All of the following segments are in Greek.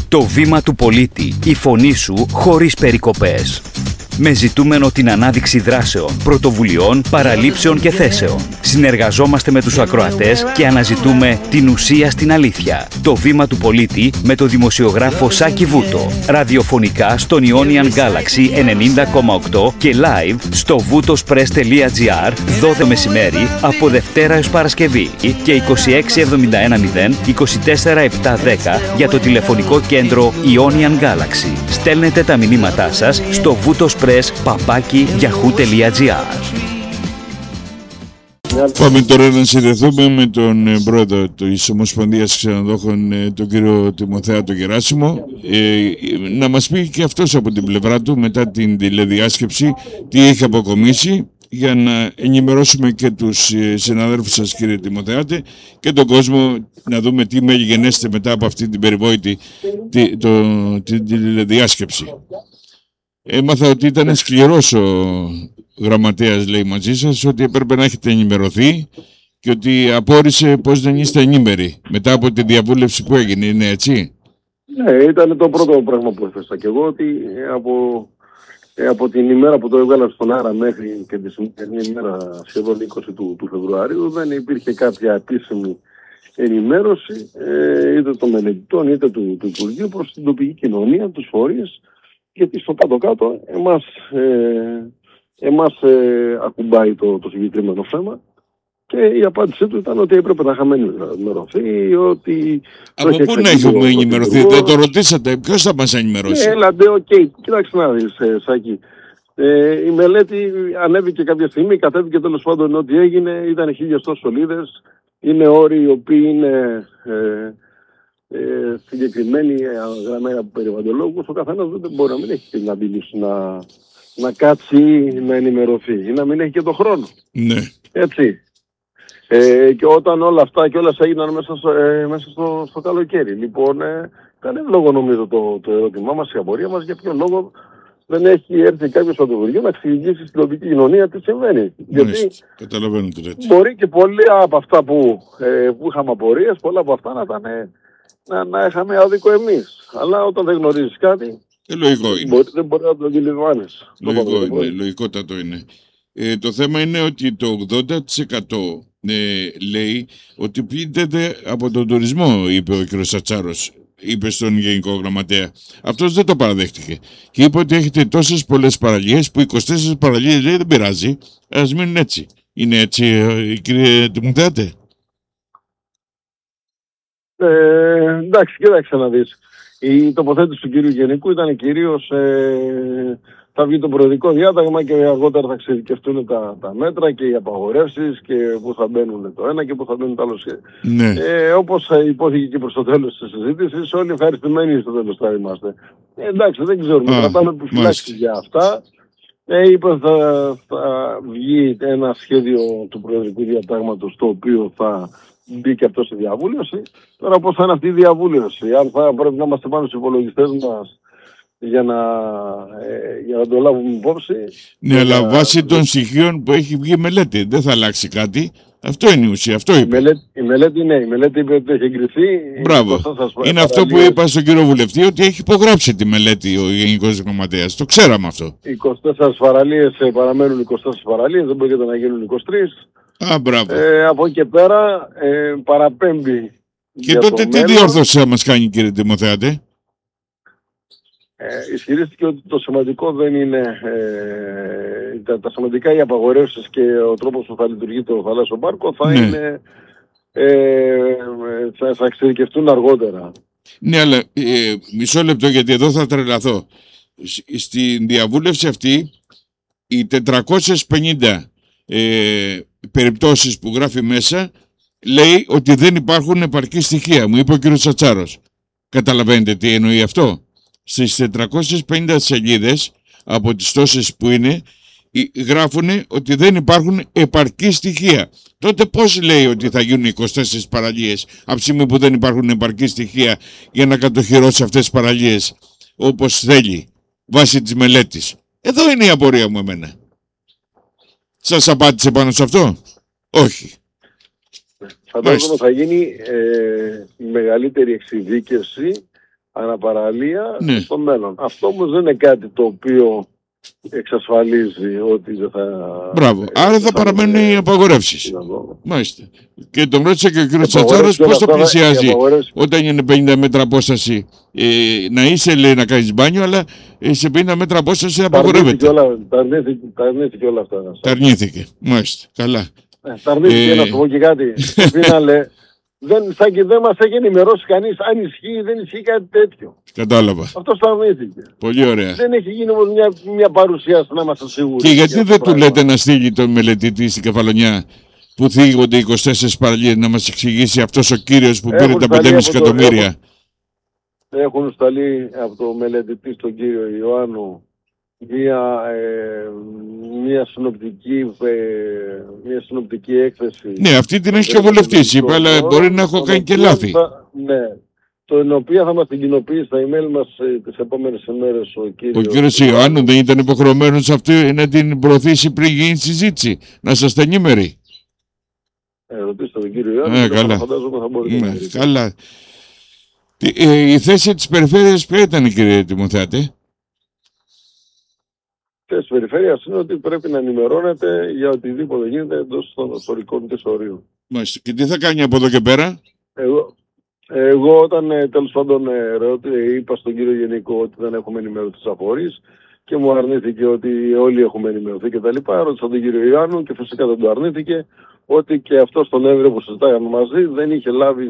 Το βήμα του πολίτη, η φωνή σου χωρίς περικοπές. Με ζητούμενο την ανάδειξη δράσεων, πρωτοβουλειών, παραλήψεων και θέσεων. Συνεργαζόμαστε με τους ακροατές και αναζητούμε την ουσία στην αλήθεια. Το βήμα του πολίτη με το δημοσιογράφο Σάκη Βούτο. Ραδιοφωνικά στον Ionian Galaxy 90,8 και live στο voutospress.gr 12 μεσημέρι από Δευτέρα έως Παρασκευή και 26710 24710 για το τηλεφωνικό κέντρο Ionian Galaxy. Στέλνετε τα μηνύματά σας στο voutospress@yahoo.gr. Πάμε τώρα να συνδεθούμε με τον πρόεδρο της Ομοσπονδίας Ξενοδόχων, τον κύριο Τιμοθέα τον Γεράσιμο, να μας πει και αυτός από την πλευρά του μετά την τηλεδιάσκεψη τι έχει αποκομίσει, για να ενημερώσουμε και τους συναδέλφους σας, κύριε Τιμοθεάτε, και τον κόσμο, να δούμε τι μεγενέστε μετά από αυτή την περιβόητη την τηλεδιάσκεψη. Έμαθα ότι ήταν σκληρός ο γραμματέας, λέει, μαζί σας, ότι έπρεπε να έχετε ενημερωθεί και ότι απόρρισε πως δεν είστε ενήμεροι μετά από τη διαβούλευση που έγινε. Είναι έτσι? Ναι, ήταν το πρώτο πράγμα που έθεσα και εγώ, ότι από την ημέρα που το έβγαλα στον αέρα μέχρι και τη σημερινή ημέρα, σχεδόν 20 του Φεβρουαρίου, δεν υπήρχε κάποια επίσημη ενημέρωση είτε των μελετητών είτε του Υπουργείου προς την τοπική κοινωνία, τους φορείς, γιατί στο κάτω-κάτω εμάς ακουμπάει το συγκεκριμένο θέμα, και η απάντησή του ήταν ότι έπρεπε να είχαμε ενημερωθεί, ότι... Από πού να έχουμε ενημερωθεί? Δεν το ρωτήσατε? Ποιος θα μας ενημερώσει? Έλατε, κοίταξε να δεις, Σάκη. Η μελέτη ανέβηκε κάποια στιγμή, κατέβηκε τέλος πάντων ό,τι έγινε, ήταν 1.000 σελίδες, είναι όροι οι οποίοι είναι... συγκεκριμένη γραμμένη από περιβαλλοντολόγους. Ο καθένας δεν μπορεί να μην έχει την αντίληψη να κάτσει να ενημερωθεί ή να μην έχει και τον χρόνο. Ναι. Έτσι. Και όταν όλα αυτά και όλα έγιναν μέσα στο καλοκαίρι. Λοιπόν, ήταν εύλογο νομίζω το ερώτημά μας, η απορία μας, για ποιο λόγο δεν έχει έρθει κάποιος από το Υπουργείο να εξηγήσει στην τοπική κοινωνία τι συμβαίνει. Γιατί καταλαβαίνω το έτσι. Μπορεί και πολλά από αυτά που είχαμε απορίες, πολλά από αυτά να είχαμε άδικο εμείς. Αλλά όταν δεν γνωρίζεις κάτι, λογικό είναι. Δεν μπορεί να το αντιλαμβάνεις. Λογικότατο είναι. Το θέμα είναι ότι το 80% λέει ότι πλήττεται από τον τουρισμό, είπε ο κ. Σατσάρος. Είπε στον Γενικό Γραμματέα. Αυτός δεν το παραδέχτηκε. Και είπε ότι έχετε τόσες πολλές παραλίες που 24 παραλίες, λέει, δεν πειράζει. Ας μείνουν έτσι. Είναι έτσι, κύριε Τιμοθέατε? Εντάξει, κοίταξε να δεις. Η τοποθέτηση του κύριου Γενικού ήταν κυρίως θα βγει το προεδρικό διάταγμα και αργότερα θα εξειδικευτούν τα μέτρα και οι απαγορεύσεις και πού θα μπαίνουν το ένα και πού θα μπαίνουν το άλλο. Ναι. Όπως υπόθηκε και προς το τέλος της συζήτησης, όλοι ευχαριστημένοι στο τέλος θα είμαστε. Εντάξει, δεν ξέρουμε. Κρατάμε επιφυλάξεις για αυτά. Είπα θα βγει ένα σχέδιο του προεδρικού διατάγματος, το οποίο θα μπήκε αυτό στη διαβούλευση. Τώρα πώς θα είναι αυτή η διαβούλευση? Αν θα πρέπει να είμαστε πάνω στους υπολογιστές μας για να το λάβουμε υπόψη. Ναι, αλλά βάσει των στοιχείων που έχει βγει η μελέτη δεν θα αλλάξει κάτι. Αυτό είναι η ουσία, αυτό είπε. Η μελέτη είπε ότι έχει εγκριθεί. Μπράβο. Είναι αυτό που είπα στον κύριο Βουλευτή, ότι έχει υπογράψει τη μελέτη ο Γενικός Γραμματέας. Το ξέραμε αυτό. 24 παραλίες παραμένουν 24 παραλίες, δεν μπορεί να γίνουν 23. Μπράβο. Από εκεί και πέρα παραπέμπει. Και τότε τι διόρθωση θα μας κάνει, κύριε Τιμοθέατε? Ισχυρίστηκε ότι το σημαντικό δεν είναι τα σημαντικά οι απαγορεύσεις και ο τρόπος που θα λειτουργεί το θαλάσσιο πάρκο θα είναι θα εξειδικευτούν αργότερα. Ναι, αλλά μισό λεπτό, γιατί εδώ θα τρελαθώ. Στην διαβούλευση αυτή οι 450 περιπτώσεις που γράφει μέσα λέει ότι δεν υπάρχουν επαρκή στοιχεία. Μου είπε ο κ. Τσατσάρος. Καταλαβαίνετε τι εννοεί αυτό? Στις 450 σελίδες από τις τόσες που είναι γράφουν ότι δεν υπάρχουν επαρκή στοιχεία. Τότε πώς λέει ότι θα γίνουν 24 παραλίες από τη στιγμή που δεν υπάρχουν επαρκή στοιχεία για να κατοχυρώσει αυτές τις παραλίες όπως θέλει βάσει της μελέτης? Εδώ είναι η απορία μου εμένα. Σας απάντησε πάνω σε αυτό? Όχι. Φαντάζομαι θα γίνει μεγαλύτερη εξειδίκευση αναπαραλία Ναι. στο μέλλον. Αυτό όμως δεν είναι κάτι το οποίο εξασφαλίζει ότι δεν θα... Μπράβο. Άρα θα παραμένουν οι απαγορεύσεις. Μάλιστα. Και τον ρώτησε και ο κύριος Τσατσάρας πώς το πλησιάζει όταν είναι 50 μέτρα απόσταση. Να είσαι, λέει, να κάνεις μπάνιο, αλλά σε 50 μέτρα απόσταση απαγορεύεται. Τα αρνήθηκε όλα αυτά. Τα αρνήθηκε. Μάλιστα. Καλά. Τα αρνήθηκε, να σου πω και κάτι. Δεν μας έχει ενημερώσει κανείς αν ισχύει ή δεν ισχύει κάτι τέτοιο. Κατάλαβα. Αυτό το αρνήθηκε. Πολύ ωραία. Δεν έχει γίνει όμως μια παρουσίαση να είμαστε σίγουροι. Και γιατί δεν του λέτε να στείλει τον μελετητή στην Κεφαλονιά που θίγονται 24 παραλίες να μας εξηγήσει αυτός ο κύριος που πήρε τα 5,5 εκατομμύρια. Έχουν σταλεί από το μελετητή στον κύριο Ιωάννου μια συνοπτική έκθεση. Ναι, αυτή την έχει και ο βουλευτής, είπε, αλλά μπορεί να έχω κάνει και λάθη. Ναι, την οποία θα μας την κοινοποιήσει στα email μας τις επόμενες ημέρες ο κύριος. Ο κύριος Ιωάννου δεν ήταν υποχρεωμένος αυτή να την προωθήσει πριν γίνει συζήτηση, να είστε ενήμεροι. Ρωτήστε τον κύριο Ιωάννου, καλά. φαντάζομαι θα μπορεί να είναι. Καλά. Η θέση της περιφέρειας ποια ήταν, κύριε Τιμοθέατε? Η θέση της περιφέρειας είναι ότι πρέπει να ενημερώνεται για οτιδήποτε γίνεται εντός των ιστορικών της ορίων. Μάλιστα. Και τι θα κάνει από εδώ και πέρα? Εγώ όταν τέλος πάντων είπα στον κύριο Γενικό ότι δεν έχουμε ενημερωθεί τις αφορείς και μου αρνήθηκε ότι όλοι έχουμε ενημερωθεί κτλ. Ρώτησα τον κύριο Ιωάννου και φυσικά δεν το αρνήθηκε ότι και αυτό στον Εύρο που συζητάγαμε μαζί δεν είχε λάβει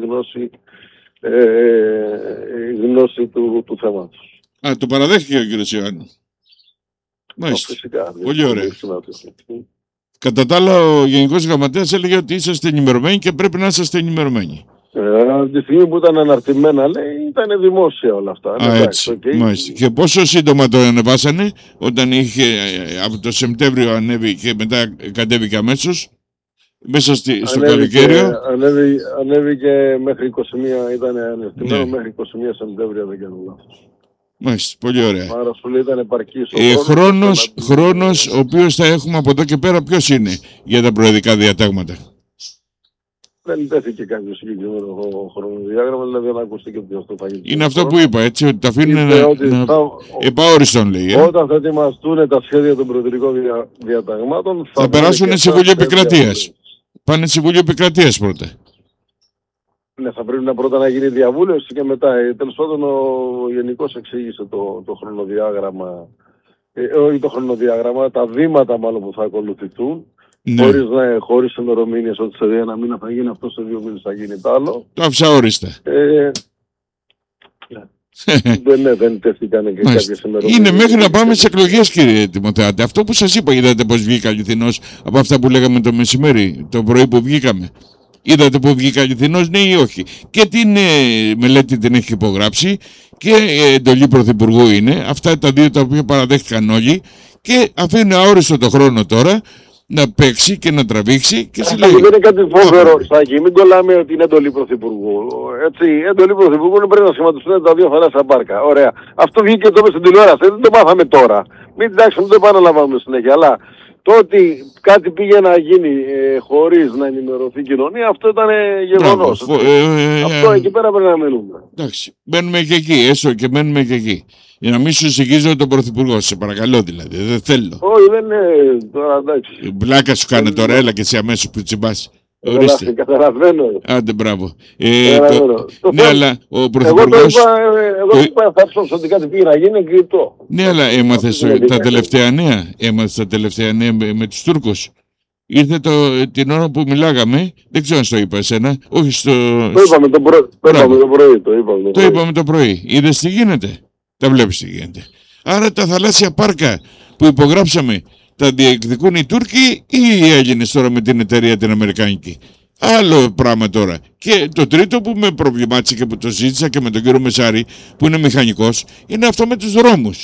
γνώση του θέματος. Το παραδέχτηκε ο κύριος Ιωάννου. Μάλιστα. Φυσικά, πολύ ωραία. Κατά τα άλλα, ο Γενικός Γραμματέας έλεγε ότι είσαστε ενημερωμένοι και πρέπει να είσαστε ενημερωμένοι. Τη στιγμή που ήταν αναρτημένα, λέει, ήταν δημόσια όλα αυτά. Έτσι. Okay. Και πόσο σύντομα το ανεβάσανε, όταν είχε από το Σεπτέμβριο ανέβει και μετά κατέβηκε αμέσως, μέσα στο καλοκαίρι. Ανέβηκε μέχρι 21, ήταν αναρτημένο μέχρι 21 Σεπτέμβριο, δεν κάνω λάθος. Μάλιστα, πολύ ωραία. Άρα σου λέει ήταν επαρκής ο χρόνος ο οποίος θα έχουμε από εδώ και πέρα ποιος είναι για τα προεδρικά διατάγματα? Δεν τέθηκε κάποιο συγκεκριμένο χρονοδιάγραμμα, δηλαδή δεν ακούστηκε ότι αυτό θα γίνει. Είναι αυτό που είπα, έτσι, ότι τα αφήνουν επαόριστον, λέει. Όταν θα ετοιμαστούν τα σχέδια των προεδρικών διαταγμάτων, θα περάσουν σε Βουλή Επικρατείας. Πάνε σε Βουλή Επικρατείας πρώτα. Ναι, θα πρέπει πρώτα να γίνει διαβούλευση και μετά. Τέλος πάντων, ο Γενικός εξήγησε το χρονοδιάγραμμα. Όχι το χρονοδιάγραμμα, τα βήματα μάλλον που θα ακολουθηθούν. Ναι. Χωρίς ημερομήνες, ότι σε ένα μήνα θα γίνει αυτό, σε 2 μήνες θα γίνει το άλλο. Το άφησα όριστα. Δεν τέθηκαν και κάποιες ημερομήνες. Είναι μέχρι να πάμε σε εκλογές, κύριε Τιμοθέατε. Αυτό που σας είπα, είδατε πώς βγήκα αληθινός από αυτά που λέγαμε το μεσημέρι, το πρωί που βγήκαμε. Είδατε που βγήκα αληθινός, ναι ή όχι? Και την μελέτη την έχει υπογράψει και εντολή Πρωθυπουργού είναι. Αυτά τα δύο τα οποία παραδέχτηκαν όλοι και αφήνει αόριστο το χρόνο τώρα να παίξει και να τραβήξει και σου λέει. Δεν είναι κάτι φοβερό, Σάκη. Μην κολλάμε ότι είναι εντολή Πρωθυπουργού. Έτσι, η εντολή Πρωθυπουργού είναι πρέπει να σχηματιστούν τα δύο θαλάσσια πάρκα. Ωραία. Αυτό βγήκε το στην τηλεόραση. Δεν το μάθαμε τώρα. Μην το επαναλαμβάνουμε συνέχεια. Αλλά το ότι κάτι πήγε να γίνει χωρίς να ενημερωθεί η κοινωνία, αυτό ήταν γεγονός. Αυτό εκεί πέρα πρέπει να μείνουμε. Εντάξει. Μένουμε και εκεί, έστω και μένουμε και εκεί. Για να μην σου συγχύζω τον Πρωθυπουργό, σε παρακαλώ δηλαδή. Δεν θέλω. Όχι, δεν είναι. Τώρα εντάξει. Μπλάκα σου κάνε τώρα, έλα και εσύ αμέσως που τσιμπάς. Ορίστε. Καταλαβαίνω. Άντε, μπράβο. Ναι, αλλά ο Πρωθυπουργός. Εγώ είπα, θα ψώσω ότι κάτι πήγε να γίνει και το. Ναι, αλλά έμαθες τα τελευταία νέα. Έμαθες τα τελευταία νέα με τους Τούρκους. Ήρθε την ώρα που μιλάγαμε, δεν ξέρω αν το είπα εσένα. Όχι στο. Το είπαμε το πρωί. Το είπαμε το πρωί. Είδες τι γίνεται? Τα βλέπεις τι γίνεται. Άρα τα θαλάσσια πάρκα που υπογράψαμε τα διεκδικούν οι Τούρκοι ή οι Έλληνες τώρα με την εταιρεία την Αμερικάνικη? Άλλο πράγμα τώρα. Και το τρίτο που με προβλημάτισε και που το ζήτησα και με τον κύριο Μεσάρη που είναι μηχανικός, είναι αυτό με τους δρόμους.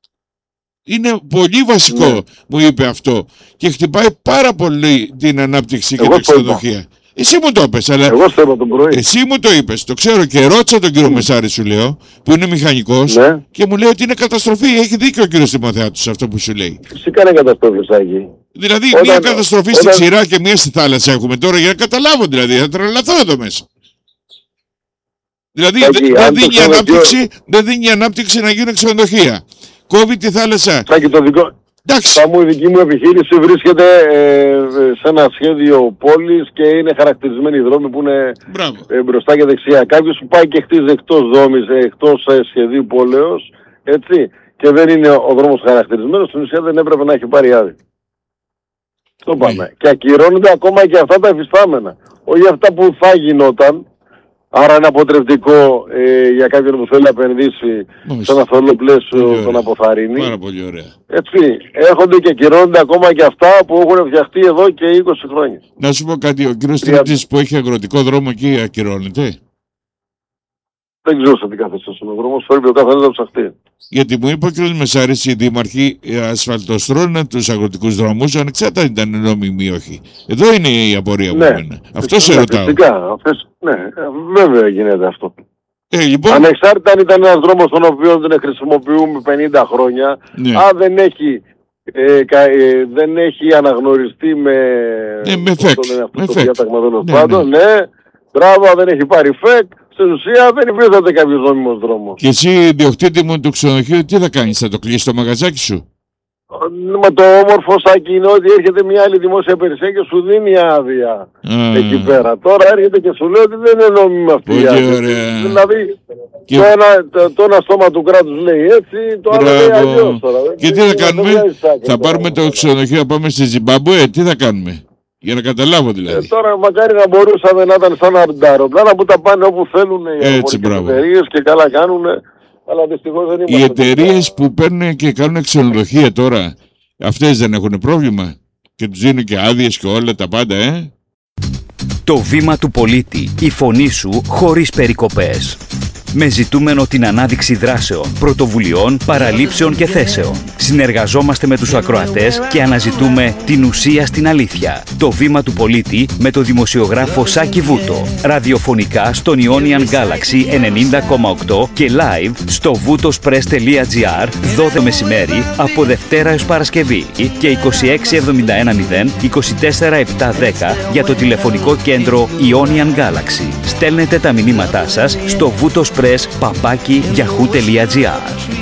Είναι πολύ βασικό, ναι. Μου είπε αυτό και χτυπάει πάρα πολύ την ανάπτυξη και την ξενοδοχεία. Εσύ μου το είπες, αλλά εσύ μου το είπες, το ξέρω και ρώτησα τον κύριο Μεσάρη, σου λέω, που είναι μηχανικός, ναι. Και μου λέει ότι είναι καταστροφή. Έχει δίκιο ο κύριος Τιμοθέατος αυτό που σου λέει. Φυσικά είναι καταστροφή, Σάκη. Δηλαδή, μια καταστροφή στη ξηρά και μια στη θάλασσα έχουμε τώρα για να καταλάβω, δηλαδή, θα τρελαθώ εδώ μέσα. Δηλαδή Σάκη, δεν δίνει ανάπτυξη να γίνουν ξενοδοχεία. Κόβει τη θάλασσα. Σάκη, η δική μου επιχείρηση βρίσκεται σε ένα σχέδιο πόλης και είναι χαρακτηρισμένοι οι δρόμοι που είναι μπροστά και δεξιά. Κάποιος που πάει και χτίζει εκτός δόμης, εκτός σχεδίου πόλεως, έτσι, και δεν είναι ο δρόμος χαρακτηρισμένος, στην ουσία δεν έπρεπε να έχει πάρει άδεια. Το πάμε. Και ακυρώνονται ακόμα και αυτά τα εφιστάμενα. Όχι αυτά που θα γινόταν. Άρα είναι αποτρεπτικό για κάποιον που θέλει να επενδύσει σε ένα θολό πλαίσιο τον αποθαρρύνει. Πάρα πολύ ωραία. Έτσι, έρχονται και ακυρώνονται ακόμα και αυτά που έχουν φτιαχτεί εδώ και 20 χρόνια. Να σου πω κάτι, ο κύριος Τρίπτης που έχει αγροτικό δρόμο εκεί ακυρώνεται. Δεν ξέρω σε τι καθεστώς είναι ο δρόμος, πρέπει ο καθένας να ψαχτεί. Γιατί μου είπε ο κ. Μεσάρης, οι δήμαρχοι ασφαλτοστρώνουν τους αγροτικούς δρόμους, ανεξάρτητα αν ήταν νόμιμοι ή όχι. Εδώ είναι η απορία μου. Αυτό σε ρωτάω. Ναι, βέβαια γίνεται αυτό. Λοιπόν... Ανεξάρτητα αν ήταν ένας δρόμος τον οποίο δεν χρησιμοποιούμε 50 χρόνια, αν δεν έχει αναγνωριστεί με διάταγμα τέλος πάντων, μπράβο, δεν έχει πάρει φεκ. Στην ουσία δεν υφίσταται κάποιος νόμιμος δρόμος. Και εσύ, ιδιοκτήτη μου του ξενοδοχείου, τι θα κάνεις, θα το κλείσεις το μαγαζάκι σου? Με το όμορφο, Σάκη, είναι ότι έρχεται μια άλλη δημόσια υπηρεσία και σου δίνει άδεια εκεί πέρα. Τώρα έρχεται και σου λέει ότι δεν είναι νόμιμη αυτή η άδεια. Δηλαδή, το ένα στόμα του κράτους λέει έτσι, το άλλο λέει αλλιώς τώρα. Και τι θα κάνουμε, θα πάρουμε το ξενοδοχείο να πάμε στη Ζιμπάμπουε, τι θα κάνουμε? Για να καταλάβω δηλαδή. Τώρα μακάρι να μπορούσαμε να ήταν σαν αεροπλάνα που τα πάνε όπου θέλουν οι εταιρείες και καλά κάνουν. Αλλά δυστυχώς δεν είμαστε. Οι εταιρείες που παίρνουν και κάνουν ξενοδοχεία τώρα, αυτές δεν έχουν πρόβλημα? Και τους δίνουν και άδειες και όλα τα πάντα, Το βήμα του πολίτη. Η φωνή σου χωρίς περικοπές. Με ζητούμενο την ανάδειξη δράσεων, πρωτοβουλειών, παραλήψεων και θέσεων. Συνεργαζόμαστε με τους ακροατές και αναζητούμε την ουσία στην αλήθεια. Το βήμα του πολίτη με το δημοσιογράφο Σάκη Βούτο. Ραδιοφωνικά στον Ionian Galaxy 90,8 και live στο voutospress.gr 12 μεσημέρι από Δευτέρα έως Παρασκευή και 26710 24710 για το τηλεφωνικό κέντρο Ionian Galaxy. Στέλνετε τα μηνύματά σας στο voutospress@yahoo.gr.